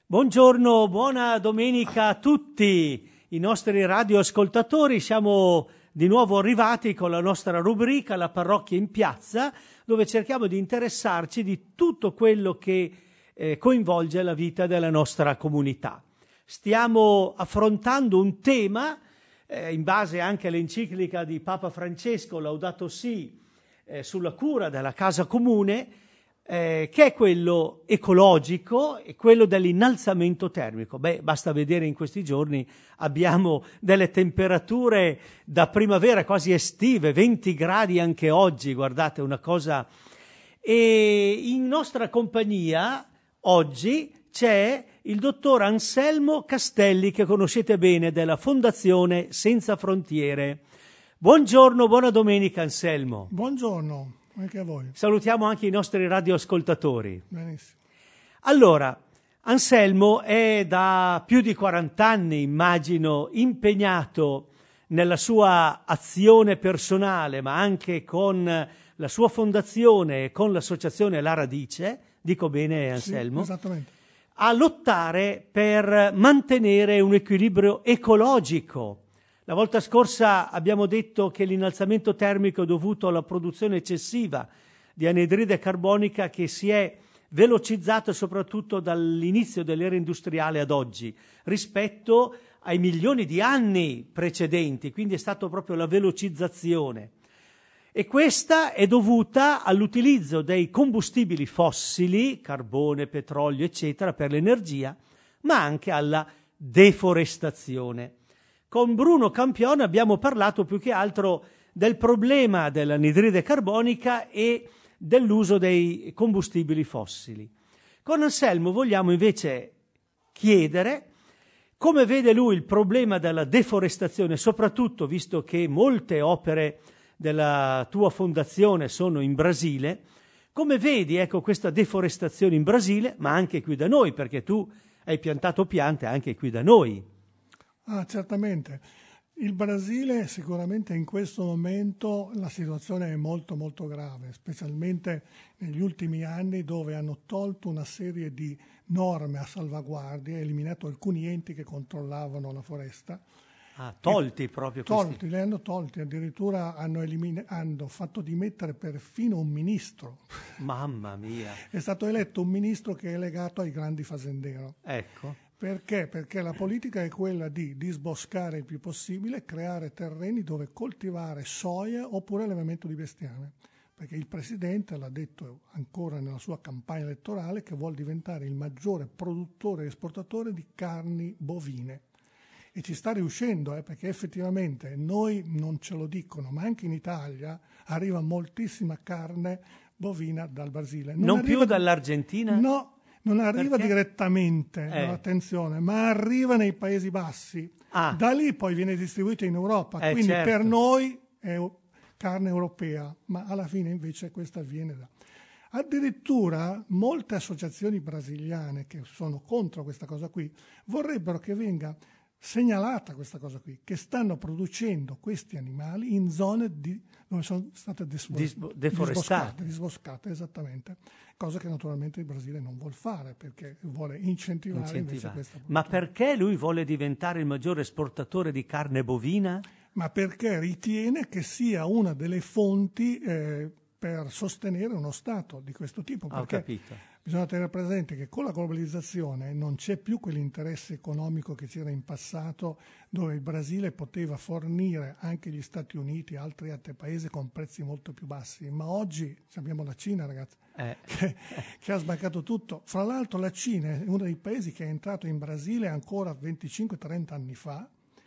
Buongiorno, buona domenica a tutti i nostri radioascoltatori. Siamo di nuovo arrivati con la nostra rubrica La parrocchia in piazza, dove cerchiamo di interessarci di tutto quello che coinvolge la vita della nostra comunità. Stiamo affrontando un tema in base anche all'enciclica di Papa Francesco, Laudato Si, sulla cura della casa comune, che è quello ecologico e quello dell'innalzamento termico. Basta vedere in questi giorni abbiamo delle temperature da primavera quasi estive, 20 gradi anche oggi, guardate, una cosa. E in nostra compagnia oggi c'è il dottor Anselmo Castelli, che conoscete bene, della Fondazione Senza Frontiere. Buongiorno, buona domenica Anselmo. Buongiorno. Anche a voi. Salutiamo anche i nostri radioascoltatori. Benissimo. Allora, Anselmo è da più di 40 anni, immagino, impegnato nella sua azione personale, ma anche con la sua fondazione e con l'associazione La Radice, dico bene Anselmo? Sì, esattamente. A lottare per mantenere un equilibrio ecologico. La volta scorsa abbiamo detto che l'innalzamento termico è dovuto alla produzione eccessiva di anidride carbonica che si è velocizzato soprattutto dall'inizio dell'era industriale ad oggi rispetto ai milioni di anni precedenti, quindi è stato proprio la velocizzazione. E questa è dovuta all'utilizzo dei combustibili fossili, carbone, petrolio, eccetera, per l'energia, ma anche alla deforestazione. Con Bruno Campione abbiamo parlato più che altro del problema dell'anidride carbonica e dell'uso dei combustibili fossili. Con Anselmo vogliamo invece chiedere come vede lui il problema della deforestazione, soprattutto visto che molte opere della tua fondazione sono in Brasile. Come vedi, questa deforestazione in Brasile, ma anche qui da noi, perché tu hai piantato piante anche qui da noi. Certamente. Il Brasile sicuramente in questo momento la situazione è molto molto grave, specialmente negli ultimi anni dove hanno tolto una serie di norme a salvaguardia, eliminato alcuni enti che controllavano la foresta. Tolti proprio questi? Li hanno tolti, addirittura hanno fatto dimettere perfino un ministro. Mamma mia! È stato eletto un ministro che è legato ai grandi fazendero. Ecco. Perché? Perché la politica è quella di disboscare il più possibile, creare terreni dove coltivare soia oppure allevamento di bestiame. Perché il presidente l'ha detto ancora nella sua campagna elettorale che vuole diventare il maggiore produttore e esportatore di carni bovine. E ci sta riuscendo, perché effettivamente noi non ce lo dicono, ma anche in Italia arriva moltissima carne bovina dal Brasile. Non più dall'Argentina? No. Non arriva perché? Direttamente, attenzione, ma arriva nei Paesi Bassi. Da lì poi viene distribuita in Europa, quindi certo. Per noi è carne europea, ma alla fine invece questa viene da... Addirittura molte associazioni brasiliane che sono contro questa cosa qui vorrebbero che venga segnalata questa cosa qui, che stanno producendo questi animali in zone dove sono state deforestate. Disboscate, esattamente, cosa che naturalmente il Brasile non vuol fare perché vuole incentivare. Invece questa produzione. Ma perché lui vuole diventare il maggiore esportatore di carne bovina? Ma perché ritiene che sia una delle fonti per sostenere uno Stato di questo tipo. Ho capito. Bisogna tenere presente che con la globalizzazione non c'è più quell'interesse economico che c'era in passato, dove il Brasile poteva fornire anche gli Stati Uniti e altri paesi con prezzi molto più bassi. Ma oggi abbiamo la Cina, ragazzi, che ha sbancato tutto. Fra l'altro la Cina è uno dei paesi che è entrato in Brasile ancora 25-30 anni fa,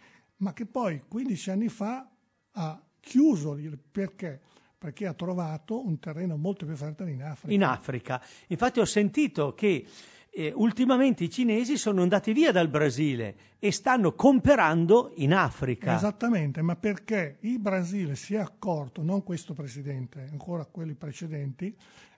ma che poi 15 anni fa ha chiuso. Perché? Perché ha trovato un terreno molto più fertile in Africa. In Africa. Infatti ho sentito che ultimamente i cinesi sono andati via dal Brasile e stanno comperando in Africa. Esattamente, ma perché il Brasile si è accorto, non questo presidente, ancora quelli precedenti,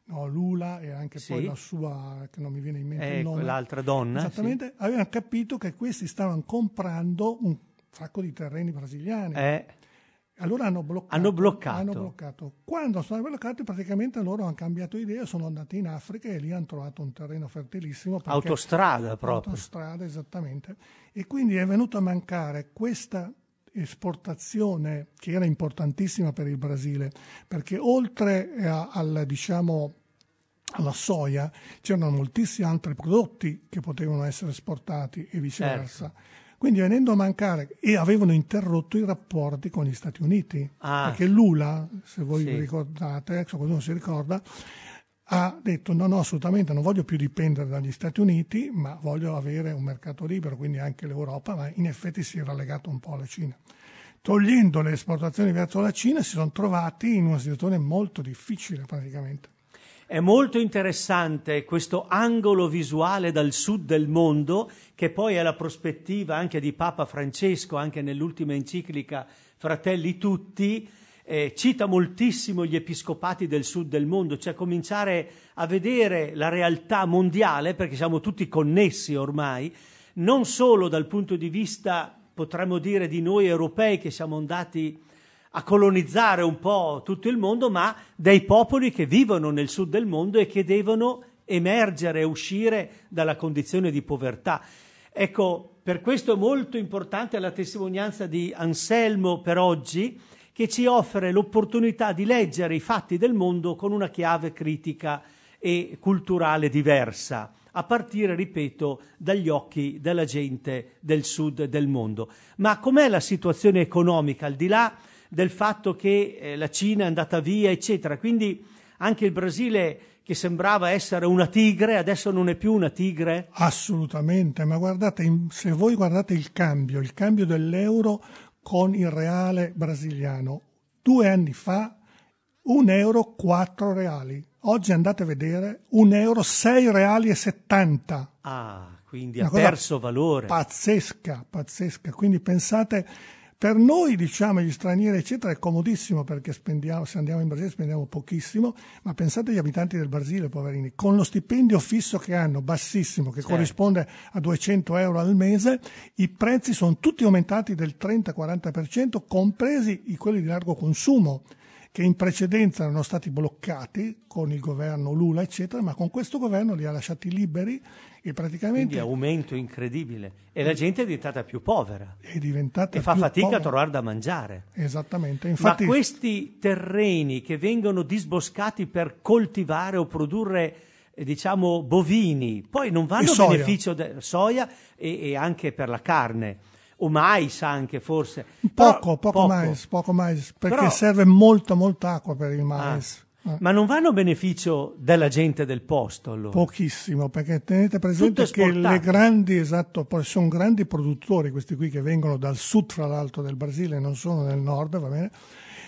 Lula e anche poi la sua, che non mi viene in mente il nome. Quell'altra donna. Esattamente, avevano capito che questi stavano comprando un sacco di terreni brasiliani. Allora hanno Hanno bloccato. Quando sono bloccati, praticamente loro hanno cambiato idea, sono andati in Africa e lì hanno trovato un terreno fertilissimo. Autostrada proprio. Autostrada, esattamente. E quindi è venuto a mancare questa esportazione che era importantissima per il Brasile, perché oltre alla soia c'erano moltissimi altri prodotti che potevano essere esportati e viceversa. Certo. Quindi venendo a mancare, e avevano interrotto i rapporti con gli Stati Uniti, perché Lula, se voi vi ricordate, se qualcuno si ricorda, ha detto no, assolutamente non voglio più dipendere dagli Stati Uniti, ma voglio avere un mercato libero, quindi anche l'Europa, ma in effetti si era legato un po' alla Cina. Togliendo le esportazioni verso la Cina si sono trovati in una situazione molto difficile praticamente. È molto interessante questo angolo visuale dal sud del mondo, che poi è la prospettiva anche di Papa Francesco, anche nell'ultima enciclica Fratelli Tutti, cita moltissimo gli episcopati del sud del mondo, cioè cominciare a vedere la realtà mondiale, perché siamo tutti connessi ormai, non solo dal punto di vista, potremmo dire, di noi europei che siamo andati a colonizzare un po' tutto il mondo, ma dei popoli che vivono nel sud del mondo e che devono emergere e uscire dalla condizione di povertà. Ecco, per questo è molto importante la testimonianza di Anselmo per oggi, che ci offre l'opportunità di leggere i fatti del mondo con una chiave critica e culturale diversa, a partire, ripeto, dagli occhi della gente del sud del mondo. Ma com'è la situazione economica, al di là del fatto che la Cina è andata via, eccetera? Quindi anche il Brasile, che sembrava essere una tigre, adesso non è più una tigre? Assolutamente, ma guardate, se voi guardate il cambio dell'euro con il reale brasiliano, 2 anni fa 1 euro 4 reali, oggi andate a vedere 1 euro 6 reali e 70. Quindi ha perso valore. Pazzesca, quindi pensate. Per noi, diciamo, gli stranieri, eccetera, è comodissimo perché se andiamo in Brasile spendiamo pochissimo, ma pensate agli abitanti del Brasile, poverini, con lo stipendio fisso che hanno, bassissimo, che corrisponde a 200 euro al mese, i prezzi sono tutti aumentati del 30-40%, compresi quelli di largo consumo, che in precedenza erano stati bloccati con il governo Lula, eccetera, ma con questo governo li ha lasciati liberi e praticamente... Quindi aumento incredibile. E la gente è diventata più povera. È diventata e fa più fatica povera. a trovare da mangiare. Esattamente. Infatti... Ma questi terreni che vengono disboscati per coltivare o produrre, diciamo, bovini, poi non vanno a beneficio della soia e anche per la carne. O mais anche, forse. Poco mais, perché serve molta acqua per il mais. Ma non vanno a beneficio della gente del posto, allora? Pochissimo, perché tenete presente che le grandi, poi sono grandi produttori questi qui che vengono dal sud, fra l'altro, del Brasile, non sono nel nord, va bene,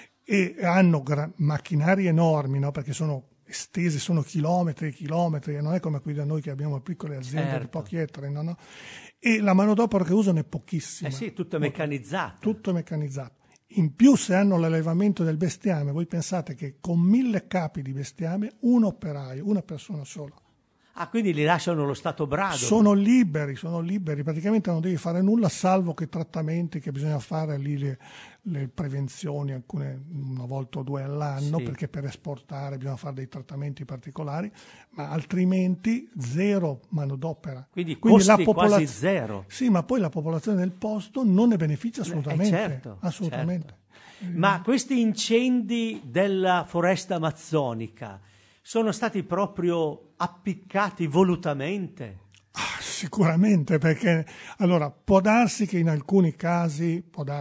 e hanno macchinari enormi, no? Perché sono estesi, sono chilometri e chilometri, e non è come qui da noi che abbiamo piccole aziende di pochi ettari, no? E la manodopera che usano è pochissima. Tutto è meccanizzato. Tutto è meccanizzato. In più, se hanno l'allevamento del bestiame, voi pensate che con 1000 capi di bestiame, un operaio, una persona sola. Quindi li lasciano allo stato brado. Sono liberi, praticamente non devi fare nulla, salvo che trattamenti che bisogna fare lì, le prevenzioni, alcune una volta o 2 all'anno, perché per esportare bisogna fare dei trattamenti particolari, ma altrimenti zero manodopera. Quindi costi quasi zero. Sì, ma poi la popolazione del posto non ne beneficia assolutamente. Assolutamente. Certo. Ma questi incendi della foresta amazzonica sono stati proprio appiccati volutamente? Sicuramente, perché allora può darsi che in alcuni casi,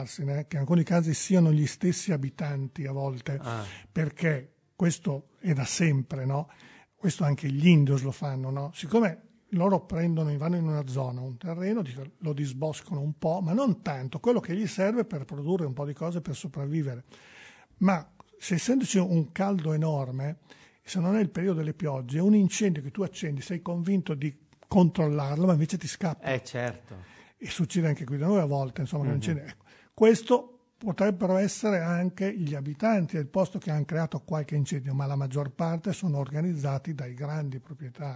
siano gli stessi abitanti a volte, perché questo è da sempre, no? Questo anche gli indios lo fanno, no? Siccome loro vanno in una zona, un terreno, lo disboscano un po', ma non tanto, quello che gli serve per produrre un po' di cose per sopravvivere. Ma se essendoci un caldo enorme, se non è il periodo delle piogge, è un incendio che tu accendi, sei convinto di controllarlo, ma invece ti scappa. Certo. E succede anche qui da noi a volte, insomma, ecco. Questo potrebbero essere anche gli abitanti del posto che hanno creato qualche incendio, ma la maggior parte sono organizzati dai grandi proprietari,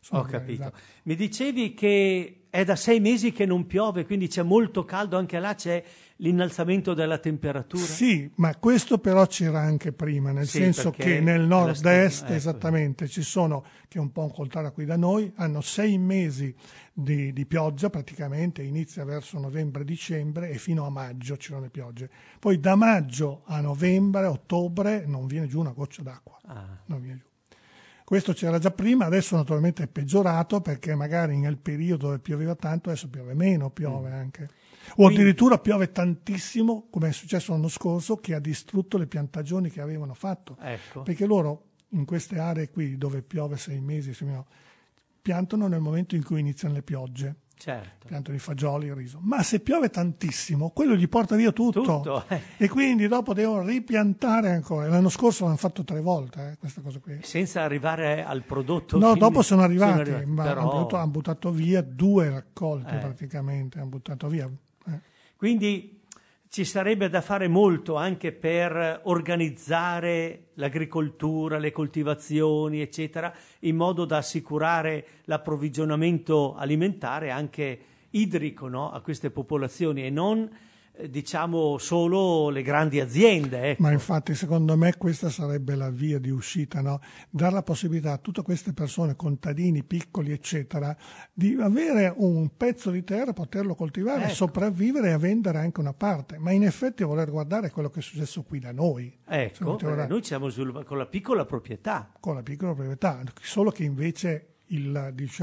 Ho capito. Mi dicevi che è da 6 mesi che non piove, quindi c'è molto caldo, anche là c'è l'innalzamento della temperatura? Sì, ma questo però c'era anche prima, nel senso che nel nord-est, esattamente, ci sono, che è un po' un contrario qui da noi, hanno 6 mesi di pioggia praticamente, inizia verso novembre-dicembre e fino a maggio ci sono le piogge. Poi da maggio a novembre, ottobre non viene giù una goccia d'acqua, non viene giù. Questo c'era già prima, adesso naturalmente è peggiorato perché magari nel periodo dove pioveva tanto adesso piove meno, piove anche. O addirittura piove tantissimo, come è successo l'anno scorso, che ha distrutto le piantagioni che avevano fatto. Ecco. Perché loro, in queste aree qui, dove piove 6 mesi, piantano nel momento in cui iniziano le piogge. Certo. Piantano i fagioli, il riso. Ma se piove tantissimo, quello gli porta via tutto. E quindi dopo devono ripiantare ancora. L'anno scorso l'hanno fatto 3 volte, questa cosa qui. Senza arrivare al prodotto. No, dopo sono arrivati, ma però... hanno buttato via 2 raccolti praticamente, hanno buttato via. Quindi ci sarebbe da fare molto anche per organizzare l'agricoltura, le coltivazioni, eccetera, in modo da assicurare l'approvvigionamento alimentare anche idrico, no? A queste popolazioni e non diciamo solo le grandi aziende. Ecco. Ma infatti secondo me questa sarebbe la via di uscita, no? Dare la possibilità a tutte queste persone, contadini, piccoli eccetera, di avere un pezzo di terra, poterlo coltivare, sopravvivere e vendere anche una parte, ma in effetti voler guardare quello che è successo qui da noi. Ecco, noi siamo con la piccola proprietà. Con la piccola proprietà, solo che invece il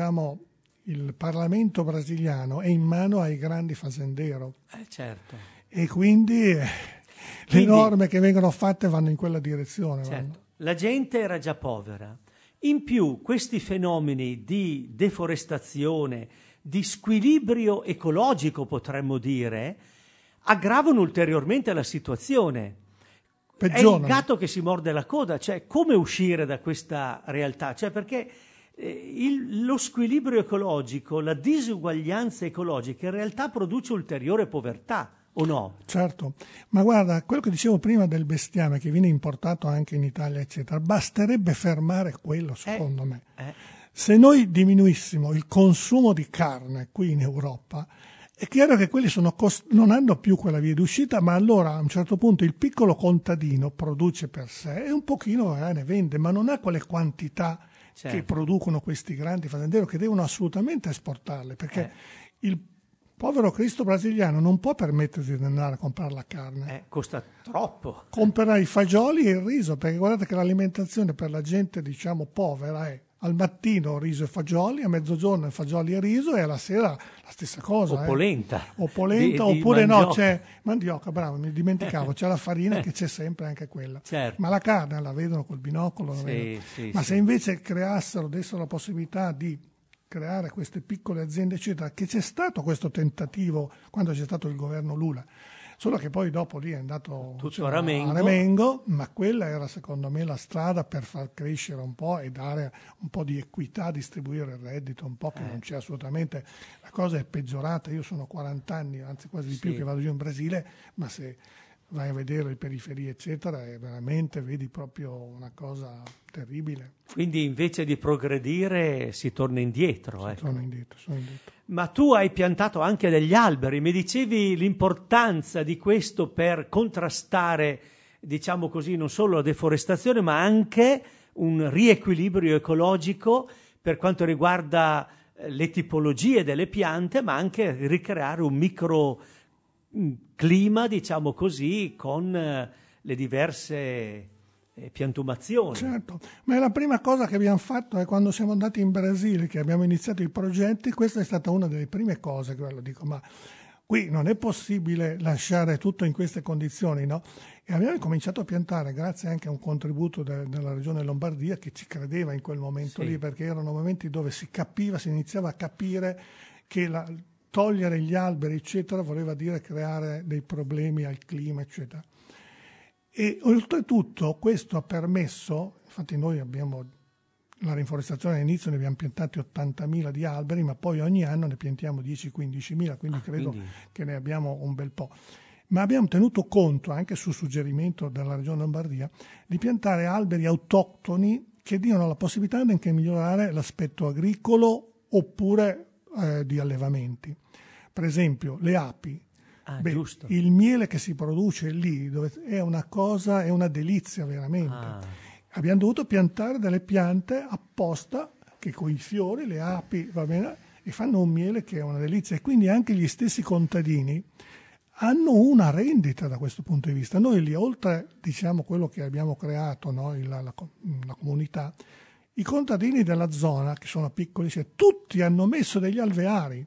Parlamento brasiliano è in mano ai grandi fazendero. Certo. E quindi le norme che vengono fatte vanno in quella direzione. Certo. La gente era già povera. In più questi fenomeni di deforestazione, di squilibrio ecologico potremmo dire, aggravano ulteriormente la situazione. Peggiorano. È il gatto che si morde la coda, cioè come uscire da questa realtà? Cioè perché lo squilibrio ecologico, la disuguaglianza ecologica in realtà produce ulteriore povertà, o no? Certo, ma guarda, quello che dicevo prima del bestiame che viene importato anche in Italia, eccetera, basterebbe fermare quello, secondo me. Se noi diminuissimo il consumo di carne qui in Europa, è chiaro che quelli non hanno più quella via d'uscita, ma allora a un certo punto il piccolo contadino produce per sé e un pochino ne vende, ma non ha quelle quantità che producono questi grandi fazenderi che devono assolutamente esportarle, perché il povero Cristo brasiliano non può permettersi di andare a comprare la carne. Costa troppo. Compra i fagioli e il riso, perché guardate che l'alimentazione per la gente, diciamo, povera è al mattino riso e fagioli, a mezzogiorno fagioli e riso e alla sera la stessa cosa. O polenta. O polenta, oppure no, c'è mandioca, bravo, mi dimenticavo, c'è la farina che c'è sempre anche quella. Certo. Ma la carne la vedono col binocolo. Ma se invece dessero la possibilità di creare queste piccole aziende, eccetera, che c'è stato questo tentativo quando c'è stato il governo Lula, solo che poi dopo lì è andato tutto a Ramengo. Ramengo, ma quella era secondo me la strada per far crescere un po' e dare un po' di equità, distribuire il reddito, un po' che non c'è assolutamente, la cosa è peggiorata, io sono 40 anni, anzi quasi di più che vado giù in Brasile, ma se vai a vedere le periferie eccetera e veramente vedi proprio una cosa terribile. Quindi invece di progredire si torna indietro. Sono indietro. Ma tu hai piantato anche degli alberi, mi dicevi l'importanza di questo per contrastare, diciamo così, non solo la deforestazione ma anche un riequilibrio ecologico per quanto riguarda le tipologie delle piante, ma anche ricreare un microclima, diciamo così, con le diverse piantumazioni. Certo, ma la prima cosa che abbiamo fatto è quando siamo andati in Brasile, che abbiamo iniziato i progetti, questa è stata una delle prime cose che dico, ma qui non è possibile lasciare tutto in queste condizioni, no? E abbiamo cominciato a piantare, grazie anche a un contributo della regione Lombardia che ci credeva in quel momento lì, perché erano momenti dove si iniziava a capire che togliere gli alberi, eccetera, voleva dire creare dei problemi al clima, eccetera. E oltretutto questo ha permesso, infatti noi abbiamo la rinforestazione all'inizio, ne abbiamo piantati 80.000 di alberi, ma poi ogni anno ne piantiamo 10-15.000, quindi credo che ne abbiamo un bel po'. Ma abbiamo tenuto conto, anche su suggerimento della Regione Lombardia, di piantare alberi autoctoni che diano la possibilità anche di migliorare l'aspetto agricolo oppure di allevamenti. Per esempio le api. Giusto. Il miele che si produce lì è una cosa, è una delizia veramente. Abbiamo dovuto piantare delle piante apposta che con i fiori, le api, va bene, e fanno un miele che è una delizia. E quindi anche gli stessi contadini hanno una rendita da questo punto di vista. Noi lì, oltre diciamo quello che abbiamo creato, no, la comunità, i contadini della zona, che sono piccoli, tutti hanno messo degli alveari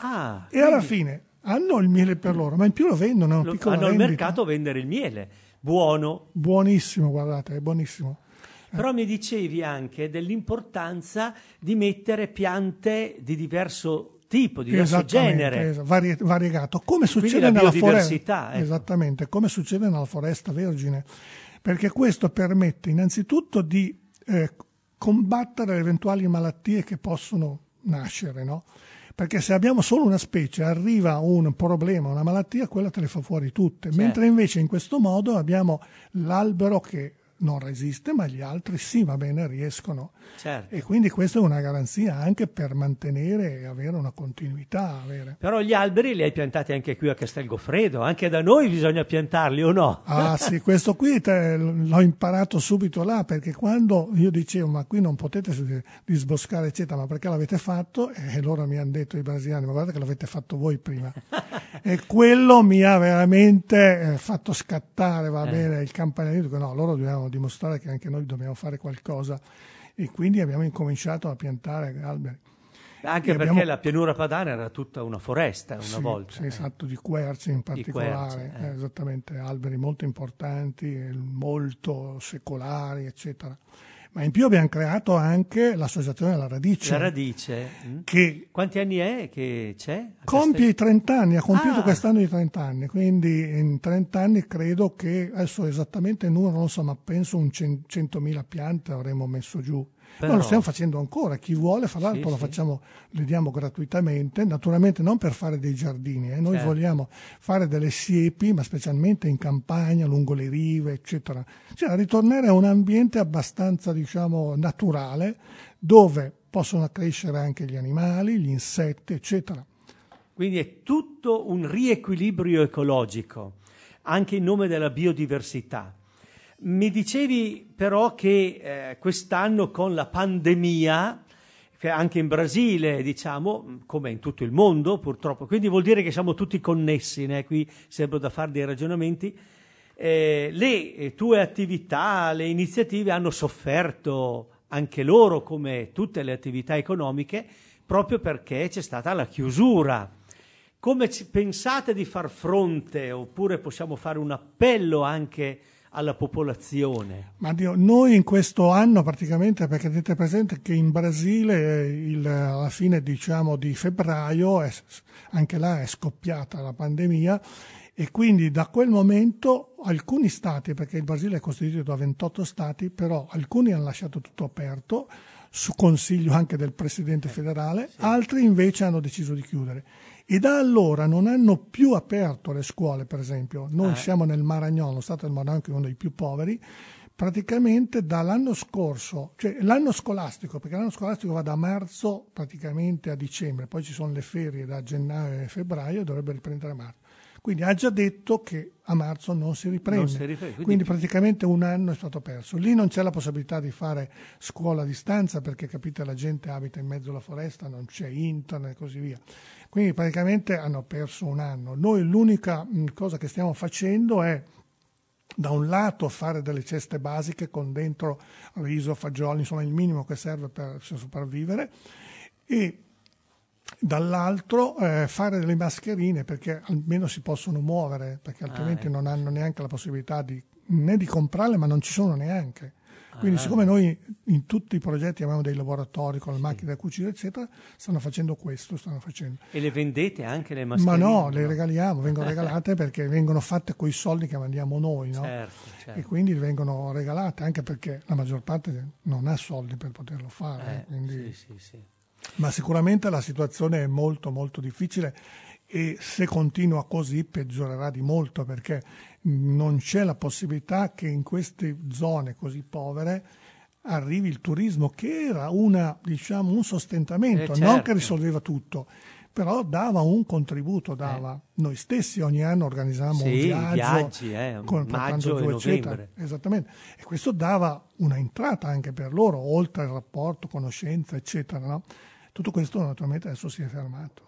e alla fine hanno il miele per loro, ma in più lo vendono, hanno rendita. Il mercato a vendere il miele, buono. Buonissimo, guardate, è buonissimo. Però mi dicevi anche dell'importanza di mettere piante di diverso tipo, di diverso genere. Variegato, come succede nella foresta. Esattamente, come succede nella foresta vergine, perché questo permette innanzitutto di combattere le eventuali malattie che possono nascere, no? Perché se abbiamo solo una specie, arriva un problema, una malattia, quella te le fa fuori tutte. Certo. Mentre invece in questo modo abbiamo l'albero che non resiste, ma gli altri sì, va bene, riescono. Certo. E quindi questa è una garanzia anche per mantenere e avere una continuità. Però gli alberi li hai piantati anche qui a Castel Goffredo, anche da noi bisogna piantarli o no? Ah sì, questo qui l'ho imparato subito là, perché quando io dicevo ma qui non potete disboscare eccetera, ma perché l'avete fatto? E loro mi hanno detto, i brasiliani, ma guarda che l'avete fatto voi prima. E quello mi ha veramente fatto scattare, va bene, il campanello. Dico, no, loro dobbiamo dimostrare che anche noi dobbiamo fare qualcosa, e quindi abbiamo incominciato a piantare alberi. Anche perché la pianura padana era tutta una foresta una volta. Sì, esatto, di querci in particolare, esattamente, alberi molto importanti, molto secolari, eccetera. Ma in più abbiamo creato anche l'associazione La Radice. La Radice? Che quanti anni è che c'è? Compie i 30 anni, ha compiuto quest'anno i 30 anni, quindi in 30 anni credo che, adesso esattamente il numero non so, ma penso 100.000 piante avremo messo giù. Però lo stiamo facendo ancora, chi vuole, fra l'altro lo facciamo, le diamo gratuitamente, naturalmente non per fare dei giardini, noi vogliamo fare delle siepi, ma specialmente in campagna, lungo le rive, eccetera. Cioè ritornare a un ambiente abbastanza, diciamo, naturale, dove possono crescere anche gli animali, gli insetti, eccetera. Quindi è tutto un riequilibrio ecologico, anche in nome della biodiversità. Mi dicevi però che quest'anno con la pandemia, che anche in Brasile, diciamo, come in tutto il mondo purtroppo, quindi vuol dire che siamo tutti connessi, né? Qui sembra da fare dei ragionamenti, le tue attività, le iniziative hanno sofferto anche loro, come tutte le attività economiche, proprio perché c'è stata la chiusura. Come pensate di far fronte, oppure possiamo fare un appello anche alla popolazione? Ma noi in questo anno praticamente, perché tenete presente che in Brasile alla fine, diciamo, di febbraio anche là è scoppiata la pandemia, e quindi da quel momento alcuni stati, perché il Brasile è costituito da 28 stati, però alcuni hanno lasciato tutto aperto su consiglio anche del presidente federale, altri invece hanno deciso di chiudere. E da allora non hanno più aperto le scuole, per esempio. Noi siamo nel Maranhão, lo stato del Maranhão, che è uno dei più poveri. Praticamente dall'anno scorso, cioè l'anno scolastico, perché l'anno scolastico va da marzo praticamente a dicembre, poi ci sono le ferie da gennaio e febbraio e dovrebbe riprendere a marzo. Quindi ha già detto che a marzo non si riprende, quindi praticamente un anno è stato perso. Lì non c'è la possibilità di fare scuola a distanza, perché capite, la gente abita in mezzo alla foresta, non c'è internet e così via. Quindi praticamente hanno perso un anno. Noi l'unica cosa che stiamo facendo è, da un lato, fare delle ceste basiche con dentro riso, fagioli, insomma il minimo che serve per sopravvivere, e dall'altro fare delle mascherine, perché almeno si possono muovere, perché altrimenti non hanno neanche la possibilità né di comprarle, ma non ci sono neanche. Quindi siccome noi in tutti i progetti abbiamo dei laboratori con le macchine da cucire eccetera, stanno facendo. E le vendete anche le mascherine? Ma no, le regaliamo, vengono regalate perché vengono fatte coi soldi che mandiamo noi, no? Certo. E quindi vengono regalate, anche perché la maggior parte non ha soldi per poterlo fare. Quindi. Sì. Ma sicuramente la situazione è molto molto difficile, e se continua così peggiorerà di molto, perché non c'è la possibilità che in queste zone così povere arrivi il turismo, che era un sostentamento, certo. non che risolveva tutto, però dava un contributo, Noi stessi ogni anno organizzavamo un viaggio, maggio e novembre. Esattamente, e questo dava una entrata anche per loro, oltre al rapporto, conoscenza, eccetera, no? Tutto questo naturalmente adesso si è fermato.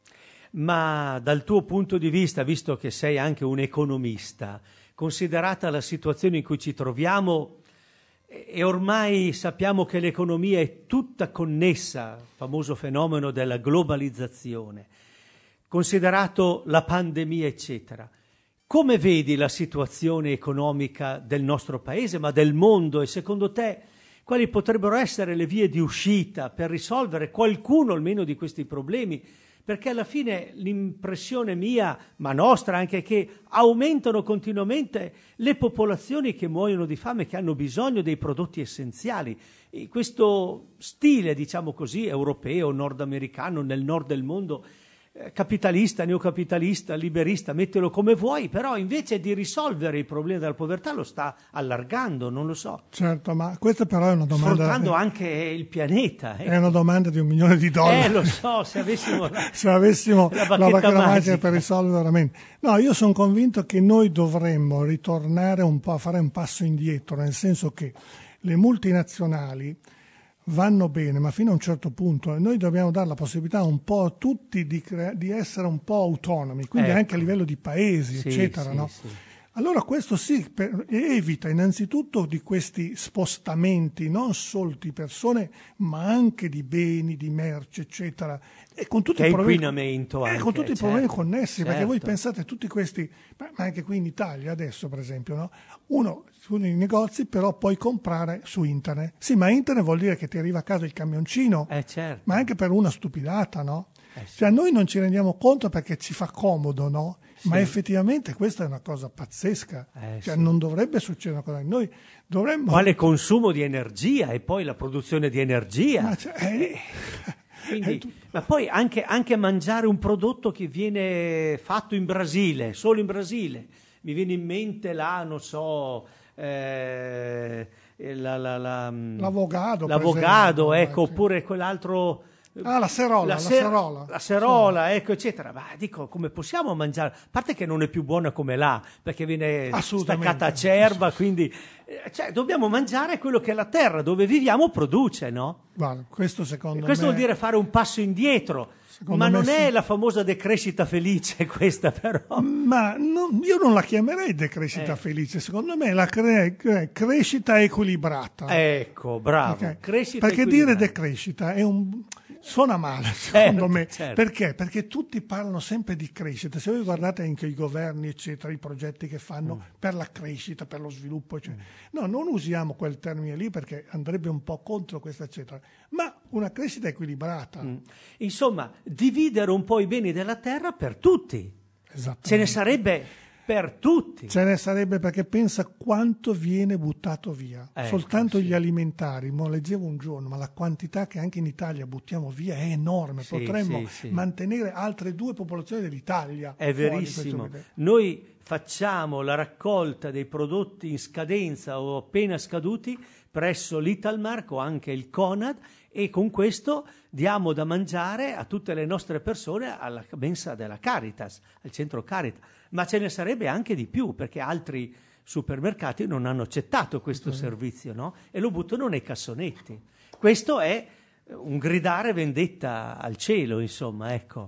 Ma dal tuo punto di vista, visto che sei anche un economista, considerata la situazione in cui ci troviamo, e ormai sappiamo che l'economia è tutta connessa, famoso fenomeno della globalizzazione, considerato la pandemia, eccetera, come vedi la situazione economica del nostro paese, ma del mondo, e secondo te quali potrebbero essere le vie di uscita per risolvere qualcuno almeno di questi problemi? Perché alla fine l'impressione mia, ma nostra anche, è che aumentano continuamente le popolazioni che muoiono di fame, che hanno bisogno dei prodotti essenziali. E questo stile, diciamo così, europeo, nordamericano, nel nord del mondo, capitalista, neocapitalista, liberista, mettilo come vuoi, però invece di risolvere il problema della povertà lo sta allargando, non lo so. Certo, ma questa però è una domanda... Sfruttando anche il pianeta. È una domanda di $1 milione. Lo so, se avessimo la bacchetta magica per risolvere veramente. No, io sono convinto che noi dovremmo ritornare un po' a fare un passo indietro, nel senso che le multinazionali vanno bene, ma fino a un certo punto noi dobbiamo dare la possibilità un po' a tutti di essere un po' autonomi, quindi anche a livello di paesi, eccetera, no? Sì. Allora questo evita innanzitutto di questi spostamenti non solo di persone, ma anche di beni, di merci, eccetera, e con tutti i problemi, inquinamento anche, con tutti i problemi connessi, certo. Perché voi pensate a tutti questi, ma anche qui in Italia adesso per esempio, no? Uno nei negozi però puoi comprare su internet. Sì, ma internet vuol dire che ti arriva a casa il camioncino, certo. Ma anche per una stupidata, no? Sì. Cioè noi non ci rendiamo conto perché ci fa comodo, no? Sì. Ma effettivamente questa è una cosa pazzesca, cioè non dovrebbe succedere una cosa. Noi dovremmo... Quale consumo di energia e poi la produzione di energia. Quindi, ma poi anche mangiare un prodotto che viene fatto in Brasile, solo in Brasile. Mi viene in mente non so... l'avogado, ecco, oppure quell'altro... la serola, ecco, eccetera. Ma dico, come possiamo mangiare? A parte che non è più buona come là, perché viene staccata a cerva, quindi dobbiamo mangiare quello che la terra dove viviamo produce, no? Guarda, questo vuol dire fare un passo indietro. Ma non è la famosa decrescita felice questa, però. Ma io non la chiamerei decrescita felice, secondo me la crescita equilibrata. Ecco, bravo. Okay. Perché dire decrescita suona male, secondo me. Certo. Perché? Perché tutti parlano sempre di crescita. Se voi guardate anche i governi, eccetera, i progetti che fanno per la crescita, per lo sviluppo, eccetera. No, non usiamo quel termine lì perché andrebbe un po' contro questo, eccetera. Ma una crescita equilibrata. Insomma, dividere un po' i beni della terra per tutti. Ce ne sarebbe per tutti. Ce ne sarebbe, perché pensa quanto viene buttato via. Soltanto gli alimentari. Leggevo un giorno, ma la quantità che anche in Italia buttiamo via è enorme. Potremmo mantenere altre 2 popolazioni dell'Italia. È verissimo. Noi facciamo la raccolta dei prodotti in scadenza o appena scaduti presso l'Italmark o anche il Conad, e con questo diamo da mangiare a tutte le nostre persone alla mensa della Caritas, al centro Caritas. Ma ce ne sarebbe anche di più, perché altri supermercati non hanno accettato questo servizio, no? E lo buttano nei cassonetti. Questo è un gridare vendetta al cielo, insomma, ecco.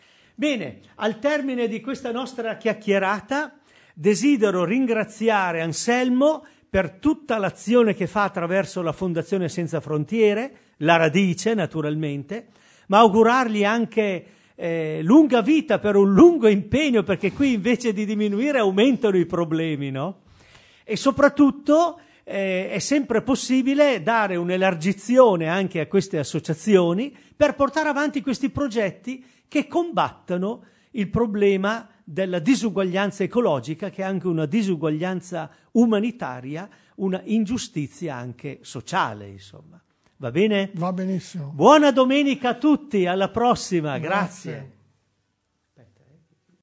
Bene, al termine di questa nostra chiacchierata desidero ringraziare Anselmo per tutta l'azione che fa attraverso la Fondazione Senza Frontiere, la Radice naturalmente, ma augurargli anche lunga vita per un lungo impegno, perché qui invece di diminuire aumentano i problemi, no? E soprattutto è sempre possibile dare un'elargizione anche a queste associazioni per portare avanti questi progetti che combattano il problema della disuguaglianza ecologica, che è anche una disuguaglianza umanitaria, una ingiustizia anche sociale, insomma. Va bene? Va benissimo. Buona domenica a tutti, alla prossima, grazie.